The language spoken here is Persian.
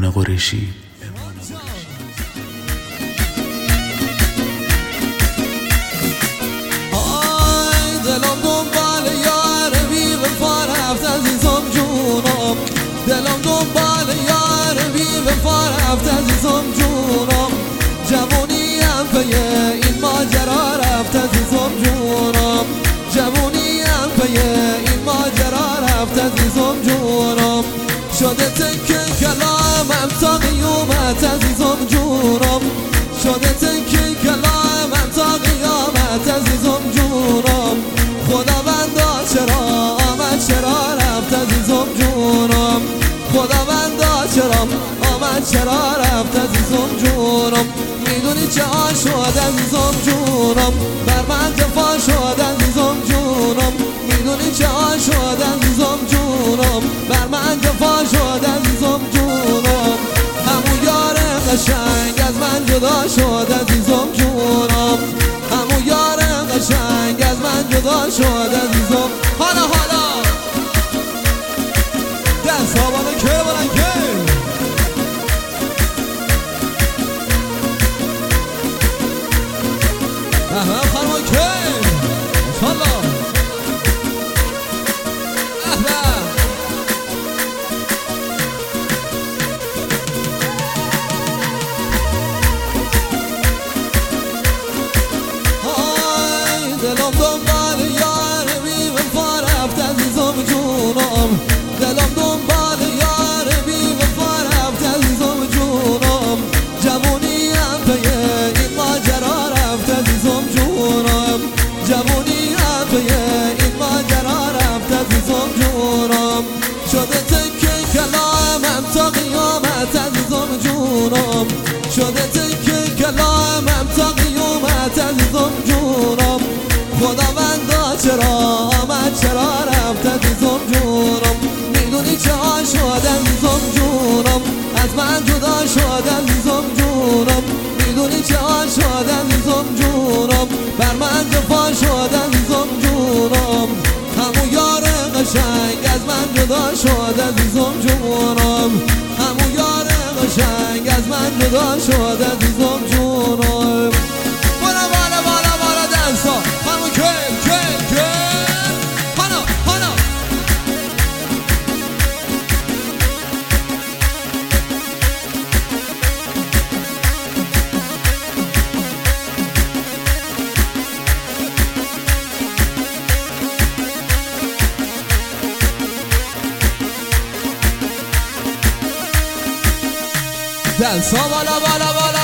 قریشی. دلم دنبال یار بی وفا رفت عزیزم جونم، دلم دنبال یار بی وفا رفت عزیزم جونم، جوونیم پی این ماجرا رفت عزیزم جونم، جوونیم پی این ماجرا رفت عزیزم جونم، شده تکه کلامم تا قیامت عزیزم جونم، شده تکه کلامم تا قیامت عزیزم جونم، خداوندا چرا آمد چرا رفت عزیزم جونم، خداوندا چرا آمد چرا رفت عزیزم جونم، میدونی چه آن شد عزیزم جونم، بر من جفا شد عزیزم جونم، میدونی چه آن شد عزیزم جونم، بر من جفا شد عزیزم جونم، همون یار قشنگ از من جدا شد عزیزم جونم، همون یار قشنگ از من جدا شد عزیزم. حالا دست ها بالا که بلند که احمد خانمان که ماشاءالله دلم دنبال یار بی وفا رفت عزیزم جونم، دلم دنبال یار بی وفا رفت عزیزم جونم، جوونیم پی این ماجرا رفت عزیزم جونم، جوونیم پی این ماجرا رفت عزیزم جونم، شده تکه کلامم تا قیامت عزیزم جونم، شده تکه کلامم تا قیامت عزیزم جونم، خداوندا چرا آمد چرا رفت عزیزم جونم، میدونی چه آن شد عزیزم جونم، از من جدا شد عزیزم جونم، میدونی چه آن شد عزیزم جونم، بر من جفا شد عزیزم جونم، همون یار قشنگ از من جدا شد عزیزم جونم، همون یار قشنگ از من جدا شد عزیزم جونم. بالا دنسا همون کل هانا دنسا بالا